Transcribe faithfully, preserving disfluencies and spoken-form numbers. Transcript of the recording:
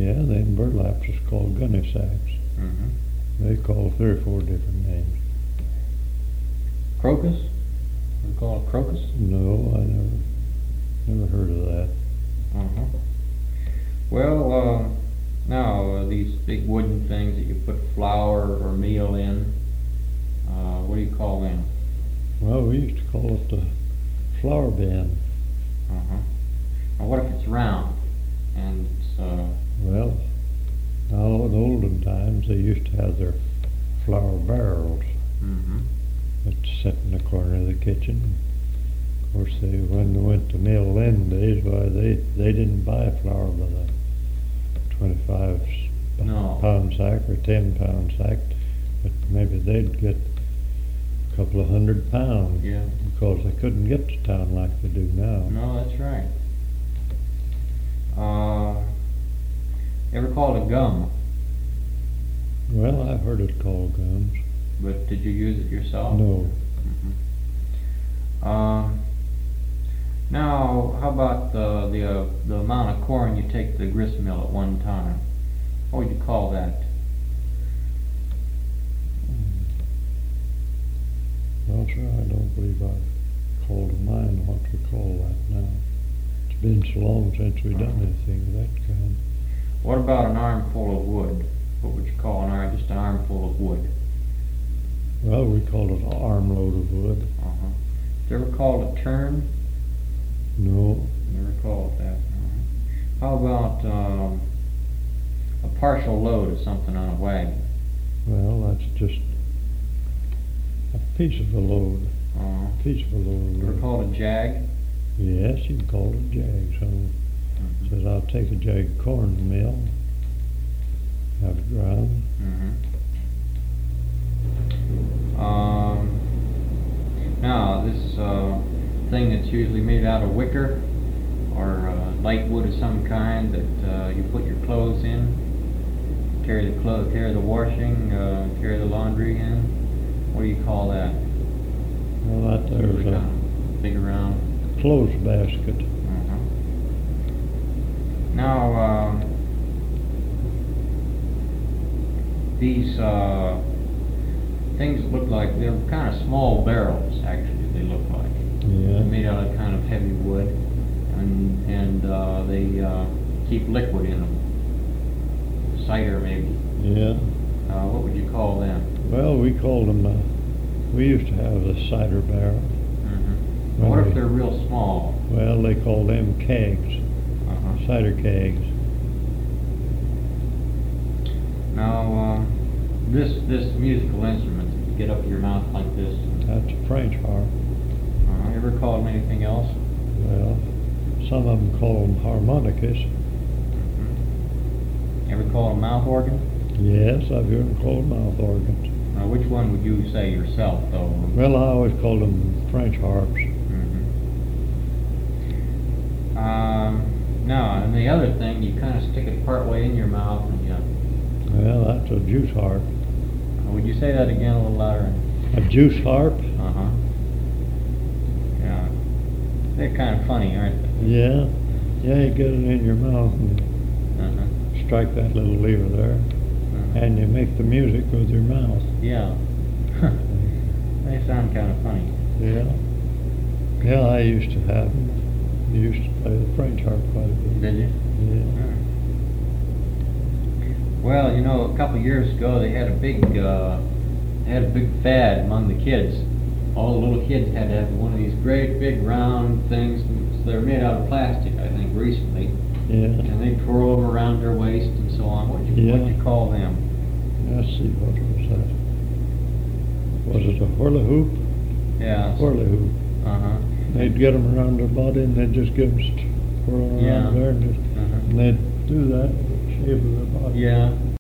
Yeah, then burlaps is called gunny sacks. Mm-hmm. They call three or four different names. Crocus? We call it crocus? No, I never, never heard of that. Uh-huh. Well, uh, now, uh, these big wooden things that you put flour or meal in, uh, what do you call them? Well, we used to call it the flour bin. Uh-huh. Now, what if it's round? And it's, uh... Well, now in olden times, they used to have their flour barrels Mm-hmm. that sat in the corner of the kitchen. Of course, they, when they went to mill them days, why, they, they didn't buy flour by the twenty-five No. pound sack or ten pound sack, but maybe they'd get a couple of hundred pounds. Yeah. Because they couldn't get to town like they do now. No, that's right. Uh, ever called it gum? Well, I've heard it called gums. But did you use it yourself? No. Mm-hmm. Um, now, how about the the uh, the amount of corn you take to the grist mill at one time? What would you call that? Well, sir, I don't believe I've called to mind what we call that now. It's been so long since we've done anything of that kind. What about an armful of wood? What would you call an arm? Just an armful of wood. Well, we called it an armload of wood. Uh-huh. Did you ever call it a turn? No. Never called that. Uh-huh. How about um, a partial load of something on a wagon? Well, that's just a piece of a load. Uh-huh. Piece of a load. Ever called a jag? Yes, you can call it a jag. Someone Mm-hmm. says, I'll take a jag of corn to the mill, have it ground. Mm-hmm. Um, now, this uh, thing that's usually made out of wicker or uh, light wood of some kind that uh, you put your clothes in, carry the clothes, carry the washing, uh, carry the laundry in. What do you call that? Well, that there's Usually a kind of big around. clothes basket. Uh-huh. Now, um, these uh, things look like they're kind of small barrels. Actually, they look like Yeah. they're made out of kind of heavy wood, and and uh, they uh, keep liquid in them. Cider, maybe. Yeah. Uh, what would you call them? Well, we called them, uh, we used to have the cider barrel. Mm-hmm. When What we- if they're real small? Well, they called them kegs, Uh-huh. cider kegs. Now, um, this this musical instrument that you get up to your mouth like this. That's a French harp. Uh, you ever call them anything else? Well, some of them call them harmonicas. Mm-hmm. Ever call them mouth organ? Yes, I've heard them called mouth organs. Now, which one would you say yourself, though? Well, I always called them French harps. Mm-hmm. Um, now, and the other thing, you kind of stick it part way in your mouth, and you. Well, that's a juice harp. Uh, would you say that again a little louder? A juice harp? Uh huh. Yeah. They're kind of funny, aren't they? Yeah. Yeah, you get it in your mouth and Uh huh. strike that little lever there, Uh-huh. and you make the music with your mouth. Yeah. They sound kind of funny. Yeah. Yeah, I used to have them. I used to play the French harp quite a bit. Did you? Yeah. Well, you know, a couple of years ago they had a big, uh, they had a big fad among the kids. All the little kids had to have one of these great big round things. They're made out of plastic, I think, recently, Yeah. and they twirl them around their waist and so on. What do you, Yeah. what do you call them? Let's see, what was that? Was it a hula hoop? Yeah. Hula hoop. Uh huh. They'd get them around their body and they'd just give them twirling around Yeah. there and, just, Uh-huh. and they'd do that with the shape of their body. Yeah.